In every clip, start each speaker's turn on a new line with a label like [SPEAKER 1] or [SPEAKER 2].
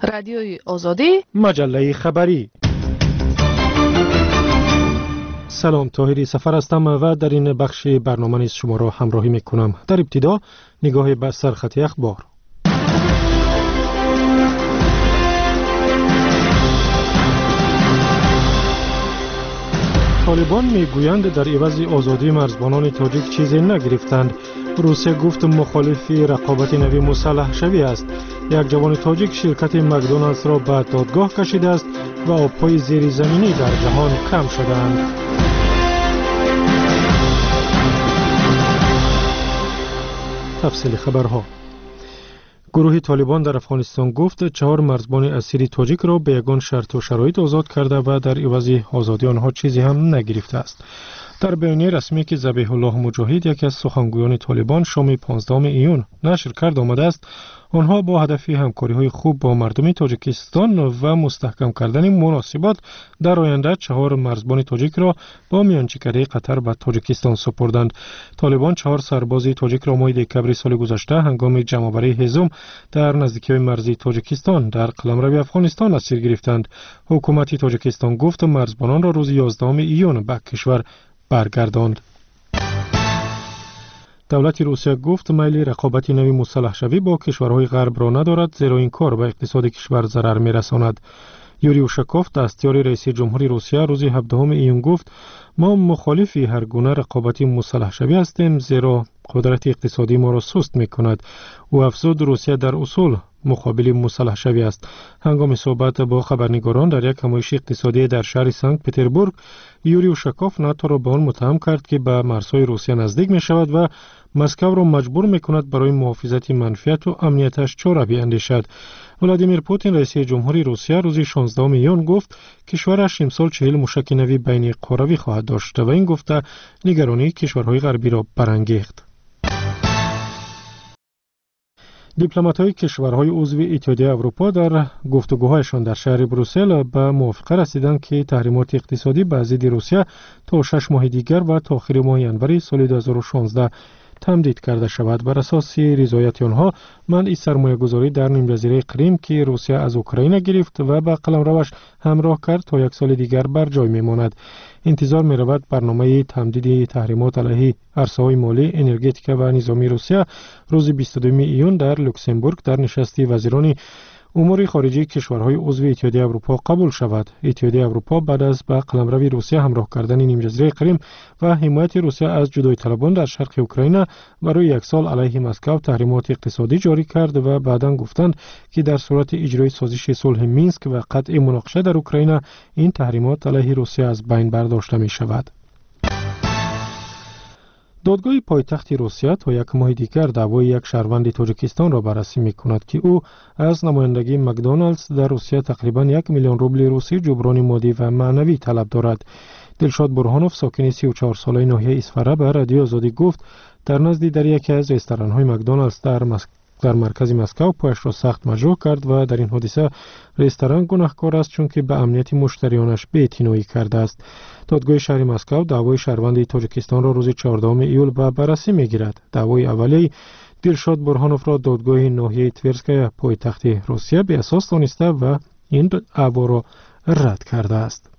[SPEAKER 1] رادیوی آزادی،
[SPEAKER 2] مجله خبری. سلام، طاهری سفر هستم و در این بخش برنامه نیز شما را همراهی میکنم. در ابتدا نگاه به سرخط اخبار. طالبان میگویند در عوض آزادی مرزبانان تاجیک چیزی نگرفتند. روسیه گفت مخالف رقابت نوی مسلح شوی است. یک جوان تاجیک شرکت مکدونالدز را به دادگاه کشیده است و آبهای زیر زمینی در جهان کم شدند. تفصیل خبرها. گروه طالبان در افغانستان گفت 4 مرزبان اسیر تاجیک را به یگان شرط و شرایط آزاد کرده و در عوض آزادی آنها چیزی هم نگرفته است. در بیانیه رسمی که ذبیح الله مجاهد، یکی از سخنگویان طالبان، شام 15 ایون نشر کرد آمده است آنها با هدف همکاری‌های خوب با مردم تاجیکستان و مستحکم کردن مناسبات در آینده 4 مرزبان تاجیک را با میانجیگری قطر به تاجیکستان سپردند. طالبان 4 سرباز تاجیک را ماه دکبر سال گذشته هنگام جمع‌آوری هزم در نزدیکی مرزی تاجیکستان در قلمرو افغانستان اسیر گرفتند. حکومت تاجیکستان گفت مرزبانان را روز 11 ایون به کشور برگرداند. دولت روسیه گفت میل رقابت نوی مسلح شوی با کشورهای غرب را ندارد، زیرا این کار به اقتصاد کشور ضرر می‌رساند. یوری اوشاکوف، دستیار رئیس جمهوری روسیه، روز 17 ایون گفت ما مخالف هر گونه رقابت مسلح شوی هستیم، زیرا قدرت اقتصادی ما را سست می‌کند. او افزود روسیه در اصول مقابل مسلح شوی است. هنگام صحبت با خبرنگاران در یک همایش اقتصادی در شهر سنت پتربورگ، یوری اوشاکوف ناتو را به آن متهم کرد که به مرزهای روسیه نزدیک می شود و مسکو را مجبور می کند برای محافظت منفعت و امنیتش چاره بیندیشد. ولادیمیر پوتین، رئیس جمهوری روسیه، روز 16 ایون گفت کشورش امسال 40 موشک نوی بین قاروی خواهد داشت و این گفته نگرانی کشورهای غربی را برانگیخت. دیپلمات‌های کشورهای عضو اتحادیه اروپا در گفتگوهایشان در شهر بروسل به موافقه رسیدند که تحریمات اقتصادی بر ضد روسیه تا 6 ماه دیگر و تا آخر ماه ینور سال 2016 تمدید کرده شود. بر اساس رضایت آنها منع سرمایه‌گذاری در نیم‌جزیره کریم که روسیه از اوکراین گرفت و به قلمروش همراه کرد تا 1 سال دیگر بر جای میماند. انتظار می‌رود برنامه تمدید تحریمات علیه عرصه‌های مالی، انرژتیک و نظامی روسیه روز 22 ایون در لوکزامبورگ در نشست وزیران امور خارجه کشورهای عضو اتحادیه اروپا قبول شود. اتحادیه اروپا بعد از به قلمرو روسیه همراه کردن نیم‌جزیره کریم و حمایت روسیه از جدایی طلبان در شرق اوکراین برای 1 سال علیه مسکو تحریمات اقتصادی جاری کرد و بعداً گفتند که در صورت اجرای سازش صلح مینسک و قطع مناقشه در اوکراین این تحریمات علیه روسیه از بین برداشته می شود. دادگاه پایتخت روسیه تا 1 ماه دیگر دعوای یک شهروند تاجیکستان را بررسی می‌کند که او از نمایندگی مکدونالدز در روسیه تقریباً 1 میلیون روبل روسی جبران مادی و معنوی طلب دارد. دلشاد برهانوف، ساکن 34 ساله ناحیه اسفره، به رادیو آزادی گفت در نزد در یکی از رستوران‌های مکدونالدز در مرکز مسکو پایش را سخت مجروح کرد و در این حادثه رستوران گناهکار است چون که به امنیت مشتریانش بی‌اعتنایی کرده است. دادگاه شهر مسکو دعوای شهروند تاجیکستان را روز 14 ایول به بررسی می‌گیرد. دعوای اولیه دلشاد برهانوف را دادگاه ناحیه تورسکای پایتخت روسیه به اساس دانسته و این دعوا را رد کرده است.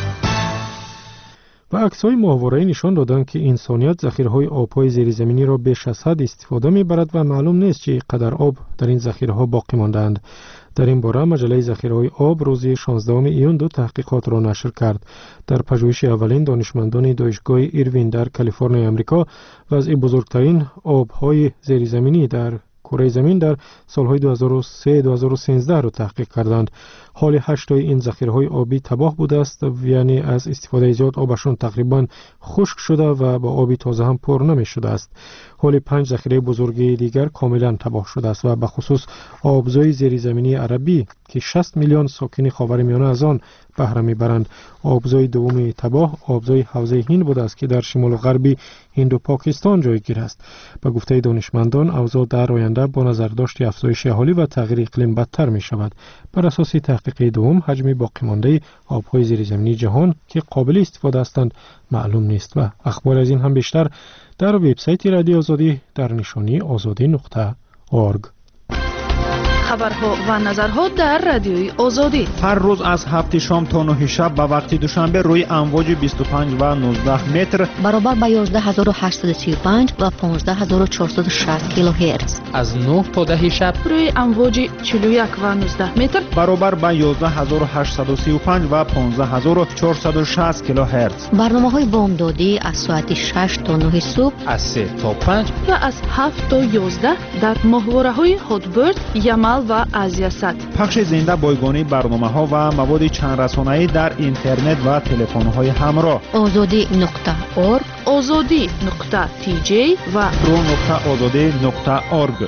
[SPEAKER 2] و عکس‌های ماهواره‌ای نشان دادند که انسانیت ذخیره‌های آب‌های زیرزمینی را بیش از حد استفاده می‌برد و معلوم نیست چه قدر آب در این ذخیره‌ها باقی مانده‌اند. در این باره مجله ذخیره‌های آب روز 16 ایون 2 تحقیقات را نشر کرد. در پژوهش اولین دانشمندان دانشگاه ایروین در کالیفرنیا آمریکا وضع بزرگترین آب‌های زیرزمینی در کره زمین در سالهای 2003-2013 را تحقیق کردند. حال 8 این ذخیره‌های آبی تباه بوده است، یعنی از استفاده زیاد آبشان تقریباً خشک شده و با آبی تازه هم پر نمی‌شده است. حال 5 ذخیره بزرگی دیگر کاملاً تباه شده است و به خصوص آبزوی زیرزمینی عربی که 60 میلیون ساکن خاورمیانه از آن بهره می‌برند. آبزوی دوم تباه آبزوی حوزه هند بوده است که در شمال غربی هند و پاکستان جایگیر است. به گفته دانشمندان اوضاع در آینده با نظرداشت افزایش اهالی و تغییر اقلیم بدتر می‌شود. بر اساس تحقیق دوم حجم باقی مانده آب‌های زیرزمینی جهان که قابل استفاده هستند معلوم نیست. و اخبار از این هم بیشتر در وبسایت رادیو آزادی در نشانی azadi.org.
[SPEAKER 1] خبرها و نظرها در رادیوی آزادی.
[SPEAKER 3] هر روز از 7 شام تا 9 شب به وقت دوشنبه روی امواج 25 و 19 متر
[SPEAKER 4] برابر با 11835 و 15460 کیلوهرتز.
[SPEAKER 5] از 9 تا 10 شب
[SPEAKER 1] روی امواج 41 و 19 متر
[SPEAKER 3] برابر با 11835 و 15460 کیلوهرتز.
[SPEAKER 4] برنامه‌های بامدادی از ساعت 6 تا 9 صبح،
[SPEAKER 5] از 3 تا 5
[SPEAKER 1] و از 7 تا 11 در ماهواره‌های هاتبرد، یمل و آزیاسات.
[SPEAKER 3] پخش زنده بایگانی برنامه‌ها و مواد چند رسانه‌ای در اینترنت و تلفن‌های همراه.
[SPEAKER 4] azadi.org،
[SPEAKER 1] azadi.tj و
[SPEAKER 3] pro.azadi.org.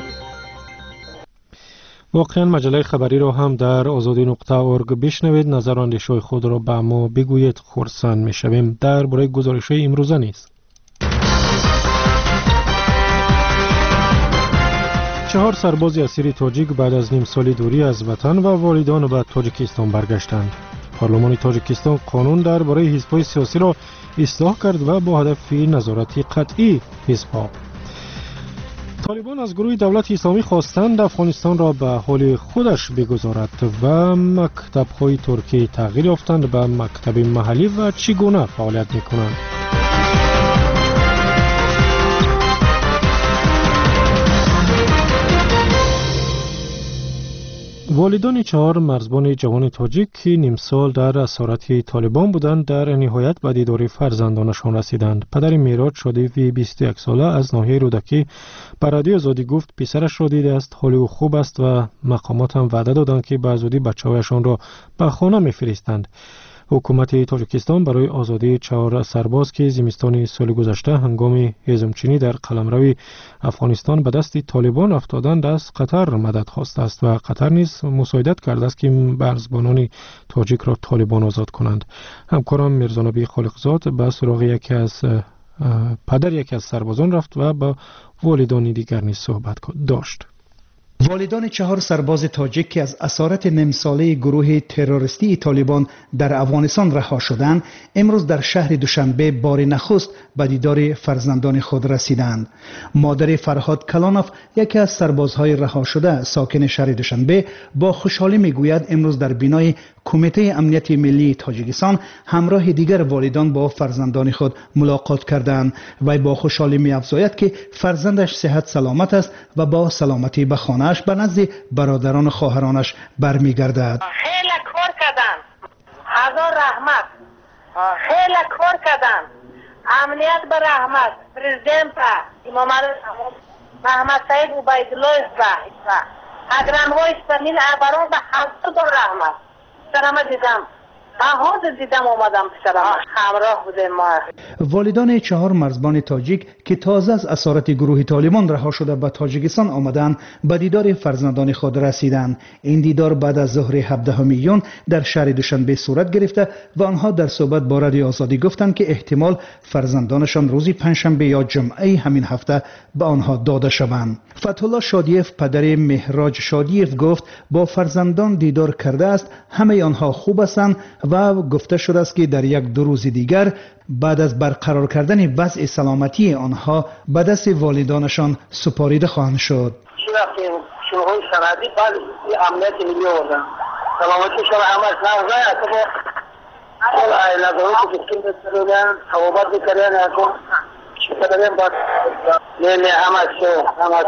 [SPEAKER 2] واقعا مجله خبری را هم در azadi.org بشنوید. نظر و اندیشه‌های خود را به ما بگویید. خرسند می‌شویم درباره گزارش‌های امروزه نیز. 4 سرباز اسیر تاجیک بعد از نیم سالی دوری از وطن و والدان به تاجیکستان برگشتند. پارلمان تاجیکستان قانون درباره حزب‌های سیاسی را اصلاح کرد و با هدف نظارت قطعی حزب‌ها. طالبان از گروه دولت اسلامی خواستند افغانستان را به حال خودش بگذارد و مکتب‌های ترکی تغییر یافتند به مکتب محلی و چگونه فعالیت می‌کنند. والدان 4 مرزبان جوان تاجیک که نیم سال در اسارت طالبان بودند در نهایت به دیدار فرزندانشان رسیدند. پدر میراد شادیوی 21 ساله از ناحیه رودکی به رادیو آزادی گفت پسرش را دیده است، حال او خوب است و مقامات هم وعده دادند که به زودی بچه‌هایشان را به خانه می‌فرستند. حکومت تاجیکستان برای آزادی 4 سرباز که زمستان سال گذشته هنگام هضمچینی در قلمرو افغانستان به دست طالبان افتادند از قطر مدد خواسته است و قطر نیز مساعدت کرده است که مرزبانان تاجیک را طالبان آزاد کنند. همکارم میرزانبی خالقزاد به سراغ یکی از سربازان رفت و با والدان دیگر نیز صحبت داشت.
[SPEAKER 6] والدان 4 سرباز تاجیک که از اسارت نیم ساله گروه تروریستی طالبان در افغانستان رها شدند، امروز در شهر دوشنبه بار نخست به دیدار فرزندان خود رسیدند. مادر فرهاد کلانوف، یکی از سربازهای رها شده ساکن شهر دوشنبه، با خوشحالی میگوید امروز در بینای کمیته امنیت ملی تاجیکستان همراه دیگر والدان با فرزندان خود ملاقات کردند و با خوشحالی می‌افزاید که فرزندش صحت سلامت است و با سلامتی به خانه‌اش به نزد برادران و خواهرانش برمیگردد.
[SPEAKER 7] خیلی کار کردن، هزار رحمت، خیلی کار کردن، امنیت به رحمت، پرزیدنت امام محمد سعید عبیدالله اگران‌های سمین ابران به هزار رحمت. سلامت دیدم، حاضر دیدم اومدم سلام همراه بودیم ما.
[SPEAKER 6] والدان 4 مرزبان تاجیک که تازه از اسارت گروه طالبان رها شده به تاجیکستان آمدند به دیدار فرزندان خود رسیدند. این دیدار بعد از ظهر 17 میلیون در شهر دوشنبه صورت گرفته و آنها در صحبت با رادیو آزادی گفتند که احتمال فرزندانشان روزی پنجشنبه یا جمعه همین هفته به آنها داده شوند. فتح‌الله شادیف پدر مهراج شادیف گفت با فرزندان دیدار کرده است، همه آنها خوب هستند و گفته شده است که در 1-2 روز دیگر بعد از برقرار کردن وضع سلامتی آنها به دست والدانشان سپاریده خواهند شد.
[SPEAKER 7] شروع سندی بعد امنیت ملی آوردن سلامتیشان همش نغزه اتفاق نظراتی که بسرودن صحبت بکردن اکن شکرم باید نه همش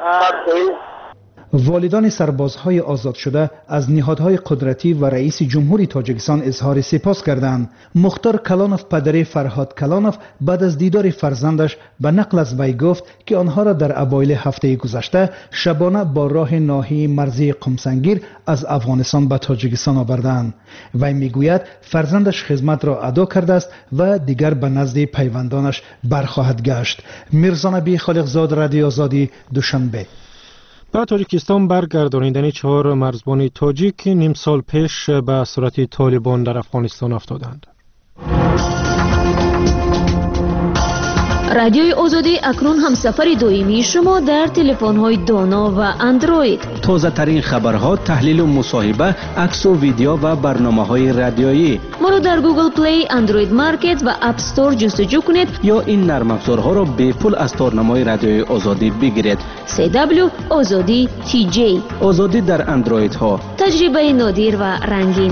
[SPEAKER 6] والدان سربازهای آزاد شده از نهادهای قدرتی و رئیس جمهوری تاجیکستان اظهار سپاس کردند. مختار کلانوف پدر فرهاد کلانوف بعد از دیدار فرزندش به نقل از وی گفت که آنها را در اوایل هفته گذشته شبانه با راه ناحیه مرزی قمسنگیر از افغانستان به تاجیکستان آوردند. وی میگوید فرزندش خدمت را ادا کرده است و دیگر به نزد پیوندانش برخواهد گشت. میرزانبی خالقزاد، رادیو آزادی، دوشنبه.
[SPEAKER 2] به تاجیکستان برگردانیدن 4 مرزبان تاجیک نیم سال پیش به اسارت طالبان در افغانستان افتادند.
[SPEAKER 8] رادیوی آزادی اکنون همسفر دائمی شما در تلفن‌های دانا و اندروید.
[SPEAKER 9] تازه ترین خبرها، تحلیل و مصاحبه، عکس و ویدیو و برنامه‌های رادیویی.
[SPEAKER 8] ما را در گوگل پلی، اندروید مارکت و اپ استور جستجو کنید
[SPEAKER 9] یا این نرم افزارها را به پول از تارنمای رادیوی آزادی بگیرید.
[SPEAKER 8] CW آزادی TJ.
[SPEAKER 9] آزادی در اندروید ها.
[SPEAKER 8] تجربه نادر و رنگین.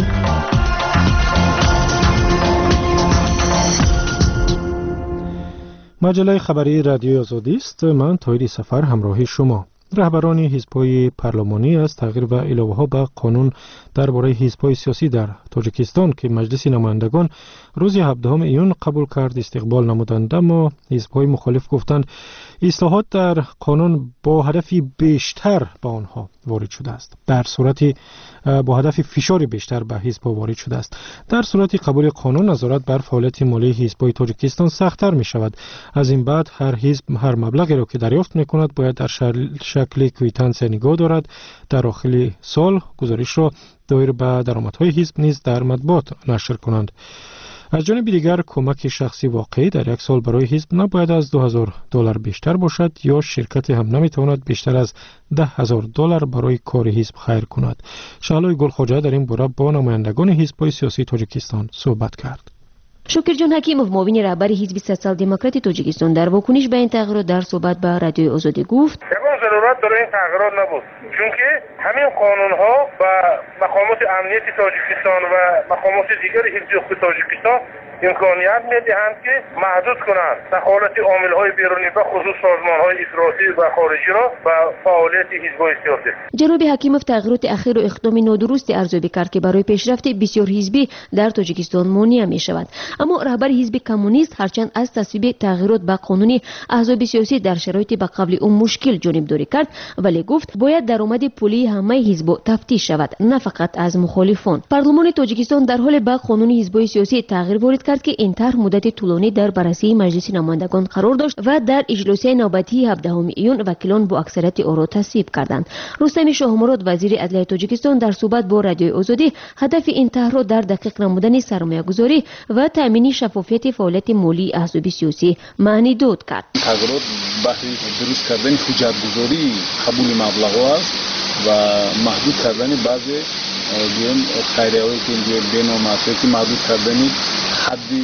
[SPEAKER 2] مجله خبری رادیو آزادی است. من طاهر سفر همراهی شما. رهبران حزب‌های پارلمانی از تغییر و علاوه‌ها به قانون درباره حزب‌های سیاسی در تاجیکستان که مجلس نمایندگان روز 17 ایون قبول کرد استقبال نمودند، اما حزب‌های مخالف گفتند اصلاحات در قانون با هدفی بیشتر به آنها وارد شده است. در صورتی با هدف فشار بیشتر به حزب‌ها وارد شده است. در صورت قبول قانون نظارت بر فعالیت مالی حزب‌های تاجیکستان سخت‌تر می‌شود. از این بعد هر حزب هر مبلغی را که دریافت می‌کند باید در شکل کویتانس نگاه دارد. در آخر سال گزارش را دایر به درآمدهای حزب نیز در مطبوعات نشر کنند. از جانب دیگر کمک شخصی واقعی در یک سال برای حزب نباید از $2000 بیشتر باشد یا شرکت هم نمیتواند بیشتر از $10,000 برای کار حزب خیر کند. شعلای گلخواجه در این باره با نمایندگان حزب‌های سیاسی تاجیکستان صحبت کرد.
[SPEAKER 8] شکرجان حکیمов معاون رهبر حزب سوسیال دموکراتی تاجیکستان در واکنش به این تغییرات در صحبت با رادیوی آزادی گفت
[SPEAKER 10] ضرورت داره این تغییرات نبود، چون که همین قانون‌ها و مقامات امنیتی تاجیکستان و مقامات دیگر حزب حقوق تاجیکستان امکانیت میدهند که محدود کنند دخالت عامل‌های بیرونی به خصوص سازمان‌های افراطی و خارجی را و فعالیت حزب‌های سیاسی.
[SPEAKER 8] جناب حکیمов تغییرات اخیر و اقدام نادرستی ارزیابی کرد که برای پیشرفت بسیار حزبی در تاجیکستان مانع می‌شود. اما رهبر حزب کمونیست هرچند از تصویب تغییرات به قانون احزاب سیاسی در شرایط به قبل اون مشکل جانبداری کرد، ولی گفت باید درآمد پولی همه حزب تفتیش شود، نه فقط از مخالفان. پارلمان تاجیکستان در حال به قانون حزب‌های سیاسی تغییر وارد کرد که این طرح مدت طولانی در بررسی مجلس نمایندگان قرار داشت و در اجلاس نوبتی 17 ایون وکیلان با اکثریت آرا تصویب کردند. رستم شاهمراد وزیر عدلیه تاجیکستان در صحبت با رادیوی آزادی هدف این طرح را در دقیق نمودن سرمایه‌گذاری و تامین شفافیت فعالیت مالی احزاب سیاسی معنی داد کرد.
[SPEAKER 11] تغییرات بحث درست کردن حجت‌گذاری قبول مبلغ‌ها است و محدود کردن بعضی خیریه‌هایی که بین‌المللی که محدود کردن حدی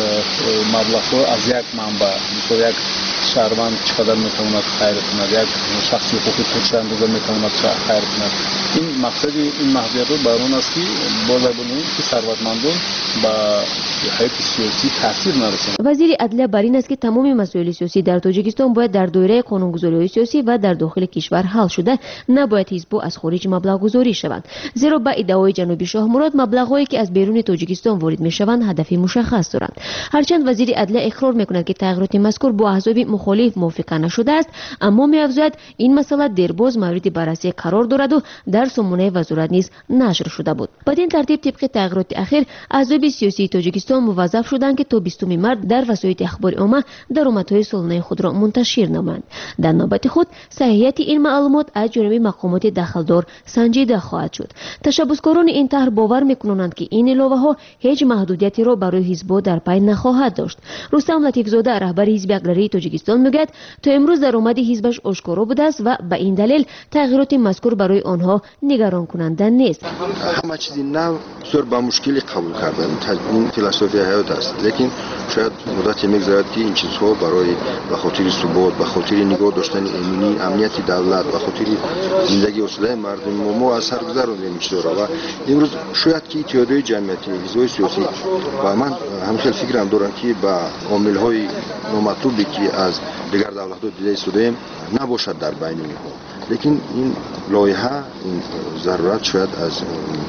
[SPEAKER 11] مبلغ‌ها از یک منبع، مثل یک شهروند چقدر میتواند خیر کند، یک شخص حقوقی چه اندازه میتواند خیر کند. این مقصد این محدودیت بر آن است که بازرگانی که ثروتمندان با حیات سیاسی تاثیر نرساند.
[SPEAKER 8] وزیر عدلیه بر این است که تمام مسائل سیاسی در تاجیکستان باید در دایره قانونگذاری سیاسی و در داخل کشور حل شده، نباید حزب‌ها از خارج مبلغ گذاری شوند. زیرا به ادعای جناب شاهمراد مبلغ‌هایی که از بیرون تاجیکستان وارد میشوند هدف مشخص دارند. هرچند وزیر عدلیه اقرار میکند که تغییرات مذکور با احزاب مخالف موافقه نشده است، اما می‌افزاید این مسئله دیرباز مورد بررسی قرار دارد و در سمونه وزارت نیز نشر شده بود. بدین ترتیب طبق تغییرات اخیر احزاب سیاسی تاجیکستان موظف شدند که تا 20 مارس در وسایل اخبار عامه درآمدهای سالانه خود را منتشر نمایند. در نوبت خود صحیحیت این معلومات از جانب مقامات دخلدار سنجیده خواهد شد. تشبثکاران این طرح باور می‌کنند که این علاوه‌ها هیچ محدودیتی را برای حزب‌ها در پی نخواهد داشت. رستم لطیف‌زاده رهبر حزب اقراری تاجیکستان میگوید تا امروز درآمد حزبش آشکارا بوده است و به این دلیل تغییرات مذکور برای آنها نگران کننده نیست.
[SPEAKER 12] همه چیزی نو بسیار با مشکلی قبول کردن این فلسفه حیات است، لیکن شاید مدتی میگذرد که این چیزها برای به خاطر ثبات، به خاطر نگاه داشتن امنیت دولت، به خاطر زندگی اصلاح مردم ما از سر گذراندیم میشه و امروز شاید که اتحادیه جمعیتی حزب‌های سیاسی و من همخیل فکرم دارم که با عامل‌های نامطلوبی که از دیگر دولت‌ها دیده شده نباشد در بین اینها، لیکن این لایحه این ضرورت شاید از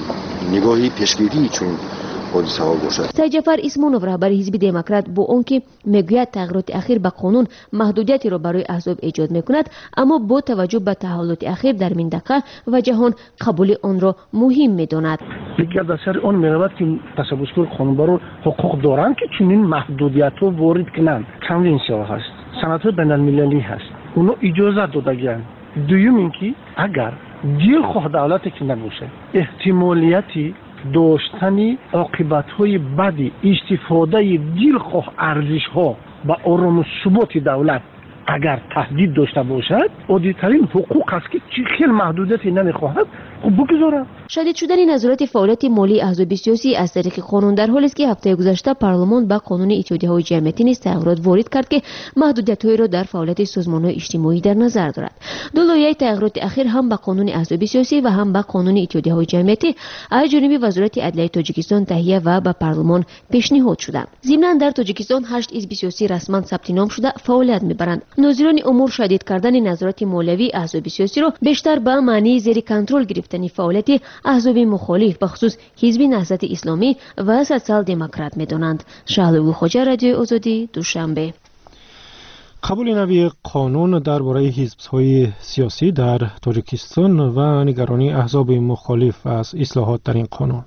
[SPEAKER 12] نگاهی پیشگیری چون حادثه ها باشد.
[SPEAKER 8] سید جعفر اسمونوف رهبر حزب دموکرات با آنکه میگوید تغییرات اخیر به قانون محدودیتی را برای احزاب ایجاد میکند، اما با توجه به تحولات اخیر در منطقه و جهان قبول آن را مهم میداند.
[SPEAKER 13] دیگر در سر آن میرود که تشبثکار قانونبر حقوق دارند که چنین محدودیت ها وارد کنند. کنونسیا هست، سندهای بین المللی هست، اونو اجازه دادگیان. دوم اینکه اگر دلخواه دولتی که نباشه احتمالیتی داشتن عاقبت‌های بدی استفاده دلخواه ارزش‌ها با آرام و ثبات دولت اگر تهدید داشته باشد، عادی‌ترین حقوق است که خیلی محدودیتی نمیخواهد خب بگذاره.
[SPEAKER 8] شدید شدن نظارت فعالیت مالی احزاب سیاسی از طریق قانون در حالی است که هفته گذشته پارلمان با قانون اتحادیه‌های جمعیتی نیز تغییرات وارد کرد که محدودیت‌هایی را در فعالیت سازمان‌های اجتماعی در نظر دارد. دو لایحه تغییرات اخیر هم با قانون احزاب سیاسی و هم با قانون اتحادیه‌های جمعیتی از جانب وزارت عدلیه تاجیکستان تهیه و به پارلمان پیشنهاد شدند. ضمناً در تاجیکستان 8 حزب سیاسی رسما ثبت نام شده فعالیت می‌برند. ناظران امور شدید کردن نظارت مالیوی احزاب سیاسی را بیشتر به معنی زیر کنترل گرفتن فعالیت احزاب مخالف به خصوص حزب نهضت اسلامی و سوسیال دموکرات می‌دانند. شهلوی خوجا، رادیوی آزادی، دوشنبه.
[SPEAKER 2] قبول نوی قانون درباره حزب‌های سیاسی در تاجیکستان و نگرانی احزاب مخالف از اصلاحات در این قانون.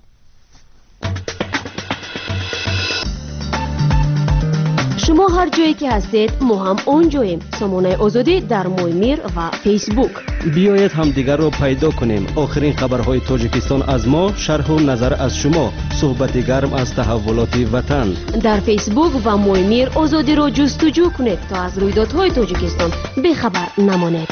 [SPEAKER 8] شما هر جایی که هستید ما هم اونجاییم. سامانه آزادی در مویمیر و فیسبوک.
[SPEAKER 9] بیایید هم دیگر رو پیدا کنیم. آخرین خبرهای تاجیکستان از ما، شرح و نظر از شما، صحبت گرم از تحولات وطن.
[SPEAKER 8] در فیسبوک و مویمیر آزادی رو جستجو کنید تا از رویدادهای تاجیکستان بخبر نمانید.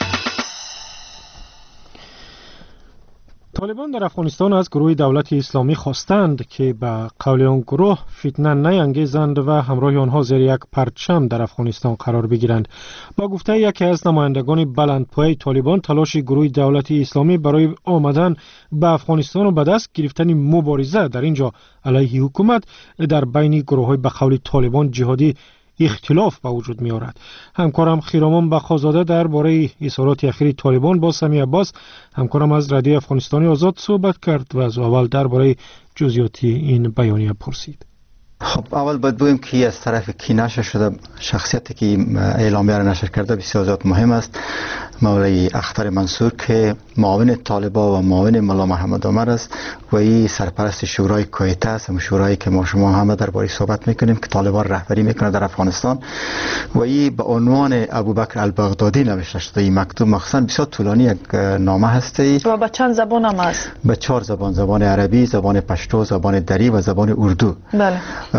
[SPEAKER 2] طالبان در افغانستان از گروه دولت اسلامی خواستند که به قول آن گروه فتنه نیانگیزند و همراه آنها زیر یک پرچم در افغانستان قرار بگیرند. با گفته یکی از نمایندگان بلندپایه طالبان، تلاش گروه دولت اسلامی برای آمدن به افغانستان و به دست گرفتن مبارزه در اینجا علیه حکومت در بین گروه‌های به قول طالبان جهادی اختلاف به وجود می آورد. همکارم خیرامان بخازاده درباره اظهارات اخیر طالبان با سمی عباس، همکارم از رادیو افغانستانی آزاد صحبت کرد و از اول درباره جزئیات این بیانیه پرسید.
[SPEAKER 14] خب اول باید بگویم که از طرف کی نشر شده، شخصیتی که اعلامیه را نشر کرده بسیار زیاد مهم است. مولوی اختر منصور که معاون طالبان و معاون ملا محمد عمر است و این سرپرست شورای کویته است، هم شورایی که ما شما همه درباره صحبت میکنیم که طالبان رهبری میکنه در افغانستان، و این به عنوان ابوبکر البغدادی نوشته شده. این مکتوب مخصوصا بسیار طولانی یک نامه هستی
[SPEAKER 15] و به چند زبان هم است؟
[SPEAKER 14] به 4 زبان، زبان عربی، زبان پشتو، زبان دری و زبان اردو.
[SPEAKER 15] بله.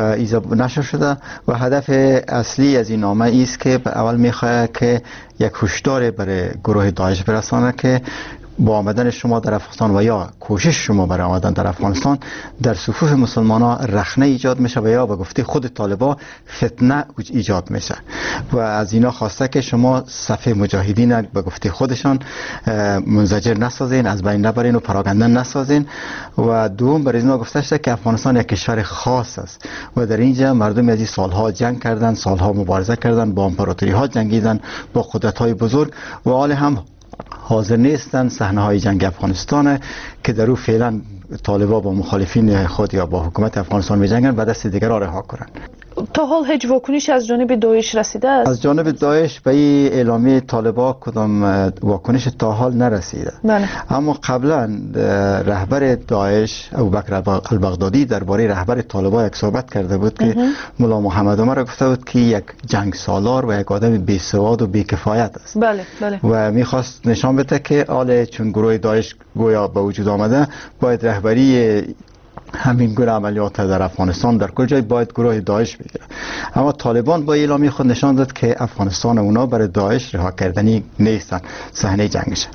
[SPEAKER 14] نشر شده و هدف اصلی از این نامه است که اول میخواد که یک هشدار برای گروه داعش برسانه که با آمدن شما در افغانستان و یا کوشش شما برای آمدن در افغانستان در صفوف مسلمانان رخنه ایجاد میشه و یا به گفته خود طالبان فتنه ایجاد میشه و از اینا خواسته که شما صف مجاهدین به گفته خودشان منزجر نسازین، از بین نبرین و پراکنده نسازین. و دوم برای اینا گفته شده که افغانستان یک کشور خاص است و در اینجا مردم از این سالها جنگ کردن، سالها مبارزه کردن، با امپراتوری ها جنگیدن، با قدرت های بزرگ و حال هم حاضر نیستن صحنه های جنگ افغانستان که در او فعلا طالبان با مخالفین خود یا با حکومت افغانستان می جنگن و دست دیگر را رها کنند.
[SPEAKER 15] تا حال هیچ واکنشی از جانب داعش رسیده است؟
[SPEAKER 14] از جانب داعش به این اعلامیه طالبان کدام واکنش تا حال نرسیده.
[SPEAKER 15] بله.
[SPEAKER 14] اما قبلا رهبر داعش ابوبکر البغدادی درباره رهبر طالبان یک صحبت کرده بود که ملا محمد عمر گفته بود که یک جنگ سالار و یک آدم بی‌سواد و بی‌کفایت است.
[SPEAKER 15] بله بله.
[SPEAKER 14] و میخواست نشان بده که حالا چون گروه داعش گویا به وجود آمده باید رهبری همین گروه عملیات در افغانستان در کل جای باید گروه داعش بگیره. اما طالبان با اعلامیه خود نشان داد که افغانستان اونا برای داعش رها کردنی نیستن، صحنه جنگشه.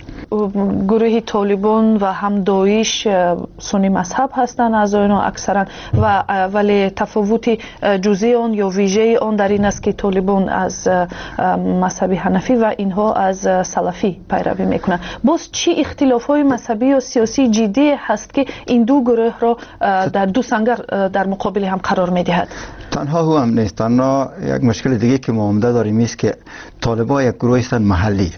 [SPEAKER 15] گروه طالبان و هم داعش سنی مذهب هستند از اینا اکثرا و ولی تفاوت جزئی آن یا ویژه آن در این است که طالبان از مذهب حنفی و اینها از سلفی پیروی میکنند. باز چی اختلاف‌های مذهبی و سیاسی جدی هست که این دو گروه را در دو سنگر در مقابل هم قرار میدهد؟
[SPEAKER 14] تنها هو هم نیست، تنها یک مشکل دیگه که ما عمده داریم است که طالبان یک گروه هستند محلی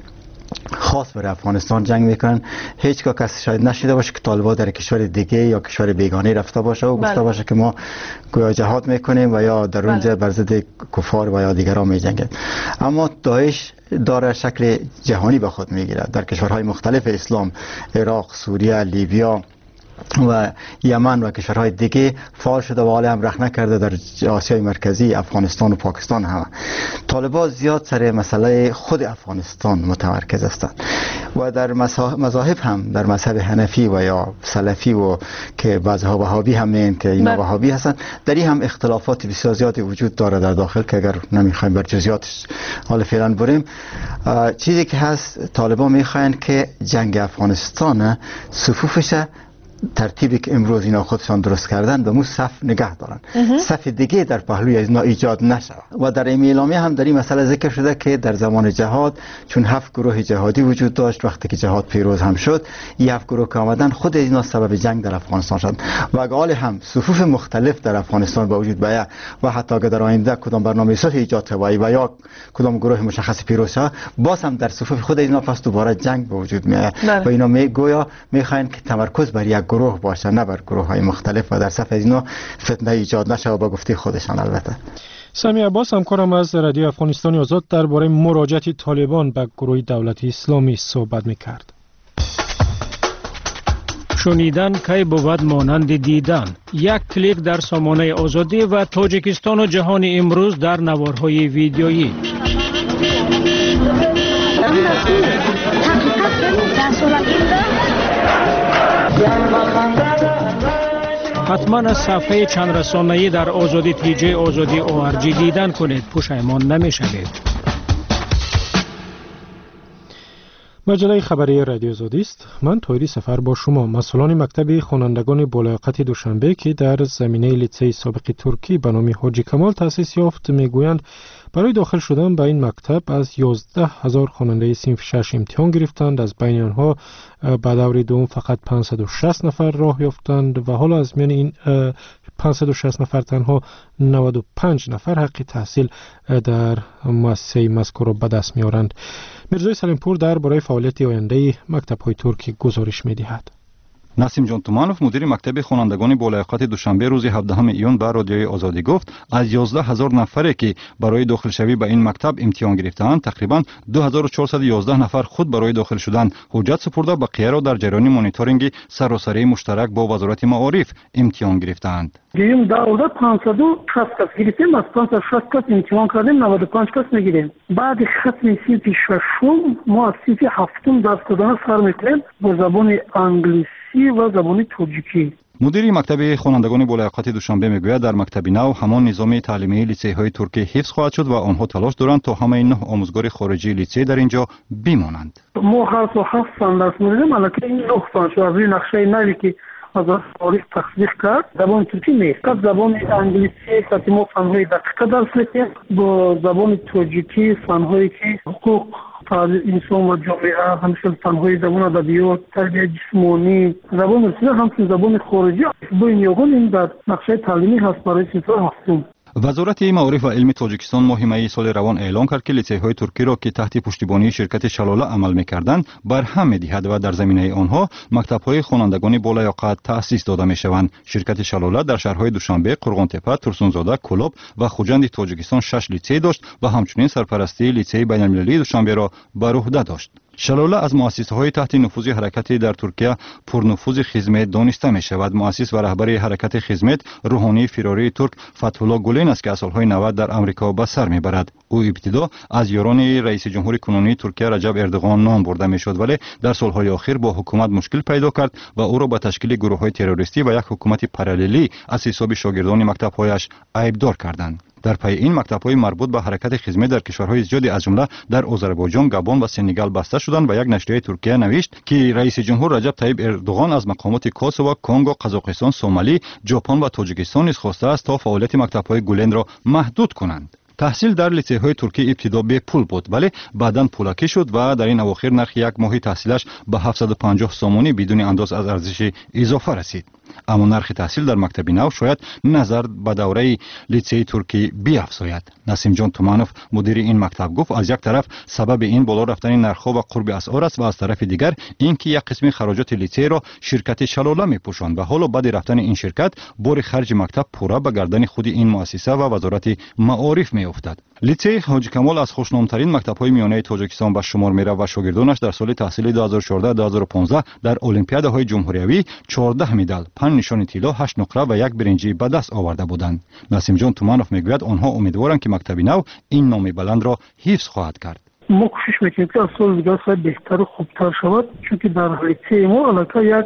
[SPEAKER 14] خاص برای افغانستان جنگ میکنن. هیچ کس شاید نشیده باشه که طالبان در کشور دیگه یا کشور بیگانه رفته باشه و گفته باشه که ما گویا جهاد میکنیم و یا در اونجا بر ضد کفار و یا دیگران میجنگیم. اما داعش داره شکل جهانی به خود میگیره در کشورهای مختلف اسلام، عراق، سوریه، لیبیا و یمن و کشورهای دیگه فعال شده و حالا هم رخ نکرده در آسیای مرکزی، افغانستان و پاکستان هم. طالبان زیاد سر مسئله خود افغانستان متمرکز هستند و در مذاهب هم، در مذهب حنفی و یا سلفی و که بعضها وهابی هم میگن که اینا وهابی هستند، در این هم اختلافات بسیار زیادی وجود داره در داخل که اگر نمیخوایم بر جزئیاتش حالا فعلا بریم. چیزی که هست، طالبان میخواین که جنگ افغانستان صفوفش ترتیبی که امروز اینا خودشان درست کردن به مو صف نگه دارن، صف دیگه در پهلوی از اینا ایجاد نشه. و در این اعلامیه هم در این مسئله ذکر شده که در زمان جهاد چون 7 گروه جهادی وجود داشت، وقتی که جهاد پیروز هم شد، این 7 گروه که آمدن خود اینا سبب جنگ در افغانستان شد و اگه هم صفوف مختلف در افغانستان با وجود بیاید و حتی اگر در آینده کدام برنامه صلح ایجاد شه و یا کدام گروه مشخص پیروز شه، باز هم در صفوف خود اینا پس دوباره جنگ به وجود میاد و اینا گویا میخواین که تمرکز بر یک گروه باشه، نه بر گروه های مختلف و در صف از اینا فتنه ایجاد نشه و با گفته خودشان. البته
[SPEAKER 2] سمی عباس همکارم از رادیو افغانستان آزاد درباره مراجعت طالبان به گروه دولت اسلامی صحبت میکرد.
[SPEAKER 16] شنیدن کی بود مانند دیدن. یک کلیک در سامانه آزادی و تاجیکستان و جهان امروز در نوارهای ویدیویی. حتما از صفحه چند رسانه‌ای در آزادی تیجی آزادی ORG دیدن کنید، پشیمان نمی‌شوید.
[SPEAKER 2] مجله خبری رادیو آزادی است. من طاهری سفر با شما. مسئولان مکتب خوانندگان بالایقت دوشنبه که در زمینه لیسه سابق ترکی به نام حاجی کمال تأسیس یافت میگویند برای داخل شدن به این مکتب از 11,000 خواننده صنف 6 امتحان گرفتند. از بین آنها به دور دوم فقط 560 نفر راه یافتند و حالا از میان این 560 نفر تنها 95 نفر حق تحصیل در مؤسسه مذکور را به دست می‌آورند. میرزای سلیمپور درباره فعالیت آینده مکتب‌های ترکی گزارش می‌دهد.
[SPEAKER 17] نسیم جان تومانوف مدیر مکتب خوانندگان بالایقت دوشنبه روز 17 ایون به رادیوی آزادی گفت از 11,000 نفری که برای داخل شوی به این مکتب امتحان گرفتند، تقریبا 2411 نفر خود برای داخل شدن حجت سپرده، بقیه را در جریان مانیتورینگ سراسری مشترک با وزارت معارف امتحان گرفتند.
[SPEAKER 13] گیم داودا 560 کس گرفتیم، از 560 کس امتحان کردیم، 95 کس میگیریم. بعد ختم صنف ششم ما از صنف هفتم درس دادن سر میکنیم با زبان انگلیسی و زبان تاجیکی.
[SPEAKER 17] مدیر مکتب خوانندگان بالایقت دوشنبه میگوید در مکتب نو همان نظام تعلیمی لیسه های ترکی حفظ خواهد شد و آنها تلاش دارند تا همه 9 آموزگار خارجی لیسه در اینجا بمانند.
[SPEAKER 13] ما هر سو 7 سال درس میدیم، الان این 9 سال شو از این نقشه نوی که از تاریخ تصدیق کرد زبان ترکی نیست، زبان انگلیسی که ما فنهای دقیق درس میدیم، با زبان تاجیکی فنهایی که حقوق انسان و جامعه، همچنین فنهای زبان ادبیات، تربیت جسمانی، زبان رسیده، همچنین زبان خارجی با این یگان این در نقشه تعلیمی هست برای صنف هفتم.
[SPEAKER 17] وزارت معارف و علم تاجیکستان ماه می سال روان اعلام کرد که لیسه های ترکی را که تحت پشتیبانی شرکت شلاله عمل می‌کردند برهم می‌دهد و در زمینه آنها مکتب‌های خوانندگان بالایقت تأسیس داده می‌شوند. شرکت شلاله در شهرهای دوشنبه، قرغان‌تپه، ترسونزاده، کلوب و خوجند تاجیکستان 6 لیسه داشت و همچنین سرپرستی لیسه بین‌المللی دوشنبه را بر عهده داشت. شلاله از مؤسسه‌های تحت نفوذ حرکت در ترکیه پرنفوذ خدمت دانسته می شود. مؤسس و رهبر حرکت خدمت روحانی فراری ترک فتح‌الله گلین است که از سال‌های 90 در آمریکا به سر می‌برد. او ابتدا از یاران رئیس جمهور کنونی ترکیه رجب اردوغان نام برده می‌شد، ولی در سال‌های اخیر با حکومت مشکل پیدا کرد و او را به تشکیل گروه‌های تروریستی و یک حکومت پاراللی از حساب شاگردان مکتب‌هایش عیبدار کردند. در پی این مکتب‌های مربوط به حرکت خدمت در کشورهای زیادی از جمله در آذربایجان، گابون و سنگال بسته شدند و یک نشریه ترکیه نوشت که رئیس جمهور رجب طیب اردوغان از مقامات کوسوو، کنگو، قزاقستان، سومالی، ژاپن و تاجیکستان نیز خواسته است تا فعالیت مکتب‌های گلن را محدود کنند. تحصیل در لیسه های ترکی ابتدا به پول بود، ولی بعداً پولکی شد و در این اواخر نرخ یک ماهی تحصیلش به 750 سومونی بدون انداز از ارزش اضافه رسید. اما نرخ تحصیل در مکتب نو شاید نظر به دوره لیسه ترکی بیافزاید. نسیم جان تومانوف مدیر این مکتب گفت از یک طرف سبب این بالا رفتن نرخ‌ها و قرب اسعار است و از طرف دیگر اینکه یک قسمی خراجات لیسه را شرکت شلاله میپوشاند و حالا بعد رفتن این شرکت بار خرج مکتب پورا به گردن خود این مؤسسه و وزارت معارف میافتد. لیسه حاجی کمال از خوشنامترین مکتب‌های میانه تاجیکستان به شمار میرفت و شاگردانش در سال تحصیلی 2014-2015 در المپیادهای جمهوریوی 14 مدال، 5 نشان طلا، 8 نقره و 1 برنجی به دست آورده بودند. نسیم جان تومانوف میگوید آنها امیدوارند که مکتب نو این نام بلند را حفظ خواهد کرد.
[SPEAKER 13] ما کوشش میکنیم که از سال دیگر شاید بهتر و خوبتر شود، چون که در لیسه ما البته یک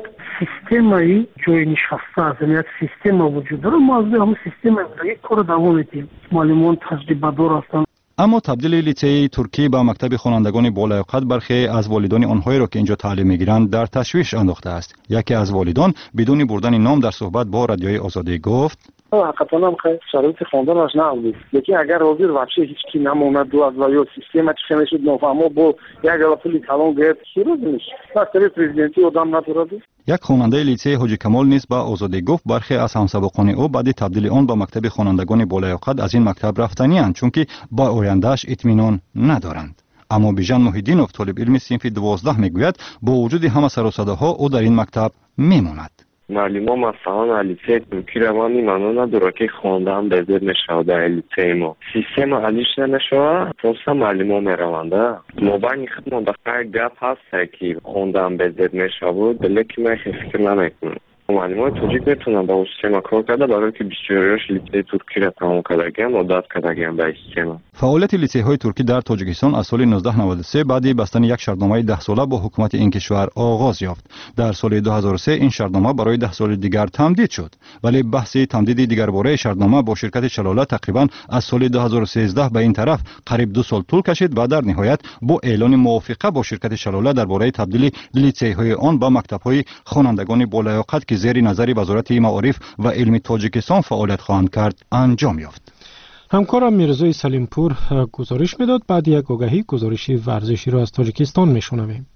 [SPEAKER 13] سیستمی جای نشسته است، یعنی یک سیستم وجود داره. ما از همون سیستم یک کار دوام میدیم. معلمان تجربه دار هستند.
[SPEAKER 17] اما تبدیل لیسه ترکی به مکتب خوانندگان بالایقت برخی از والدان آنهایی را که اینجا تعلیم میگیرند در تشویش انداخته است. یکی از والدان بدون بردن نام در صحبت با رادیوی آزادی گفت:
[SPEAKER 18] حقیقتا هم خیلی شرایط خواندنش نبود، لیکن اگر حاضر واقعا هیچ کی نموند و از ویو سیستم چه نشد نفهمو با یک پولی کلان گرفت شروع میشه. وقتی پرزیدنتی آدم ندارد. یک خواننده لیسه حاجی کمال نیز با آزادی گفت برخی از همسبقان او بعد تبدیل آن به مکتب خوانندگان بالایقت از این مکتب رفتنی اند چون که با آیندهش اطمینان ندارند. اما بیژن محیدینوف طالب علم صنف 12 میگوید با وجود همه سر و صداها او در این مکتب میماند.
[SPEAKER 19] معلمان مثلا لیسه ترکی روانی منو نداره که خواندن بهتر نشود در لیسه ما سیستم علیش نمیشه پس معلمان میروند. مبانی خدمت دفتر گپ هست که خواندن بهتر نشود بلکه من فکر نمیکنم. معلمان تاجیک میتونن با سیستم کار کرده برای که 24 لیسه ترکی را تمام کردن و عادت کردن به سیستم.
[SPEAKER 17] فعالیت لیسه های ترکی در تاجیکستان از سال 1993 بعد بستن یک شرطنامه 10 ساله با حکومت این کشور آغاز یافت. در سال 2003 این شرطنامه برای 10 سال دیگر تمدید شد، ولی بحث تمدید دیگر باره شرطنامه با شرکت شلاله تقریبا از سال 2013 به این طرف قریب 2 سال طول کشید و در نهایت با اعلان موافقه با شرکت شلاله درباره تبدیل لیسه های آن به مکتب های خوانندگان بالایقت که زیر نظر وزارت معارف و علم تاجیکستان فعالیت خواهند کرد انجام یافت.
[SPEAKER 2] همکارم میرزای سلیمپور گزارش میداد. بعد یک آگهی گزارشی ورزشی را از تاجیکستان میشنویم.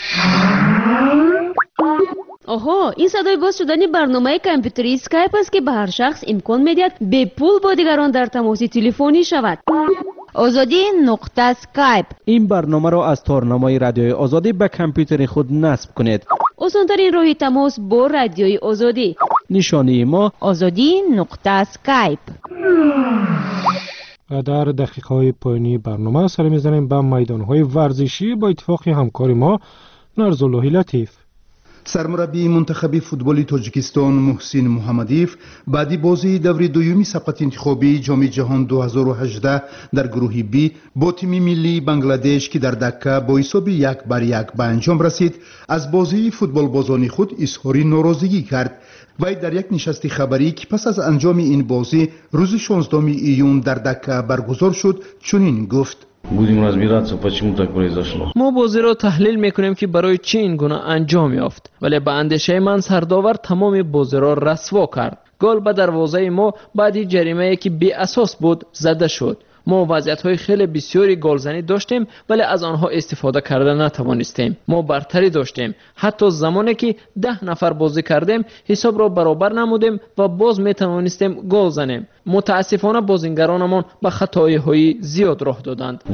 [SPEAKER 8] آها، این صدای باز شدن برنامه کامپیوتری اسکایپ است که به هر شخص امکان میدهد به پول با دیگران در تماس تلفنی شود.
[SPEAKER 4] آزادی نقطه اسکایپ.
[SPEAKER 20] این برنامه را از تارنامه رادیوی آزادی به کامپیوتر خود نصب کنید.
[SPEAKER 8] آسان‌ترین راه تماس با رادیوی آزادی.
[SPEAKER 20] نشانی ما
[SPEAKER 4] آزادی نقطه اسکایپ.
[SPEAKER 2] در دقیقه‌های پایانی برنامه سر می‌زنیم به میدان‌های ورزشی با اتفاق همکار ما نرزالله لطیف.
[SPEAKER 6] سرمربی منتخب فوتبال تاجیکستان محسن محمدیف بعدی بازی دوره دومی سبقت انتخابی جام جهان 2018 در گروه بی با تیم ملی بنگلادش که در دکه با حساب 1-1 به انجام رسید از بازی فوتبال بازان خود اظهار ناراضگی کرد. وی در یک نشست خبری که پس از انجام این بازی روز 16 ایون در دکه برگزار شد چنین گفت:
[SPEAKER 20] ما بازی را تحلیل میکنیم که برای چه این گونه انجام یافت، ولی به اندیشه من سرداور تمام بازی را رسوا کرد. گل به دروازه ما بعد جریمه‌ای که بی اساس بود زده شد. ما وضعیت‌های خیلی بسیاری گلزنی داشتیم ولی از آنها استفاده کرده نتوانستیم. ما برتری داشتیم. حتی زمانی که 10 نفر بازی کردیم حساب را برابر نمودیم و باز میتوانستیم گل زنیم. متاسفانه بازیگرانمان به خطاهای زیاد راه دادند.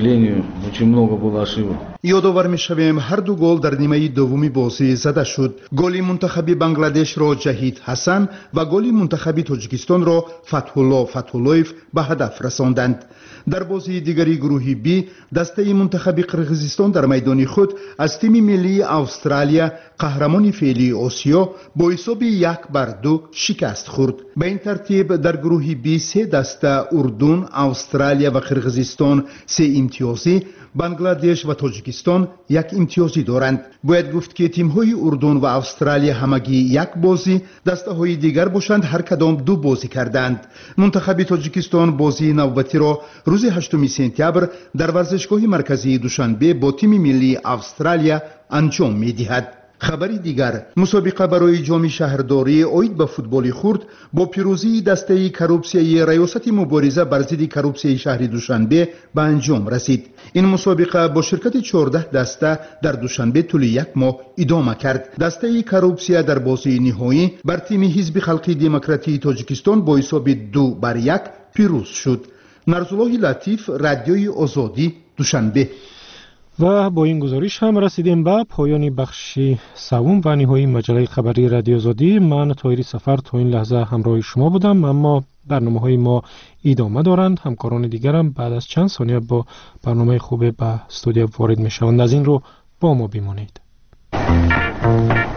[SPEAKER 6] یادآور می‌شویم هر دو گل در نیمه دومی بازی زده شد. گل منتخب بنگلادش را جهید حسن و گل منتخب تاجیکستان را فتح‌الله به هدف رساندند. در بازی دیگری گروه بی دسته منتخب قرقیزستان در میدان خود از تیم ملی استرالیا قهرمان فعلی آسیا با حساب 1-2 شکست خورد. به این ترتیب در گروه بی 3 دسته اردن، استرالیا و قرقیزستان 3 امتیازی، بنگلادش و تاجیکستان 1 امتیازی دارند. باید گفت که تیم های اردن و استرالیا همگی 1 بازی، دسته های دیگر باشند هر کدام 2 بازی کردند. منتخب تاجیکستان بازی نوبتی را روز 8 سپتامبر در ورزشگاه مرکزی دوشنبه با تیم ملی استرالیا انجام می‌دهد.
[SPEAKER 21] خبری دیگر، مسابقه برای جام شهرداری اوید به فوتبال خرد با پیروزی دسته کروپسیای ریاست مبارزه بر ضد کروپسیای شهر دوشنبه به انجام رسید. این مسابقه با شرکت 14 دسته در دوشنبه طول یک ماه ادامه کرد. دسته کروپسیا در بازی نهایی بر تیم حزب خلقی دموکراتی تاجیکستان با حساب 2-1 پیروز شد. نرزالله لطیف، رادیوی آزادی، دوشنبه.
[SPEAKER 2] و با این گزارش هم رسیدیم به پایان بخش سوم و نهایی مجله خبری رادیو آزادی. من طاهری سفر تا این لحظه همراه شما بودم، اما برنامه‌های ما ادامه دارند. همکاران دیگرم بعد از چند ثانیه با برنامه خوب به استودیو وارد می‌شوند. از این رو با ما بمانید.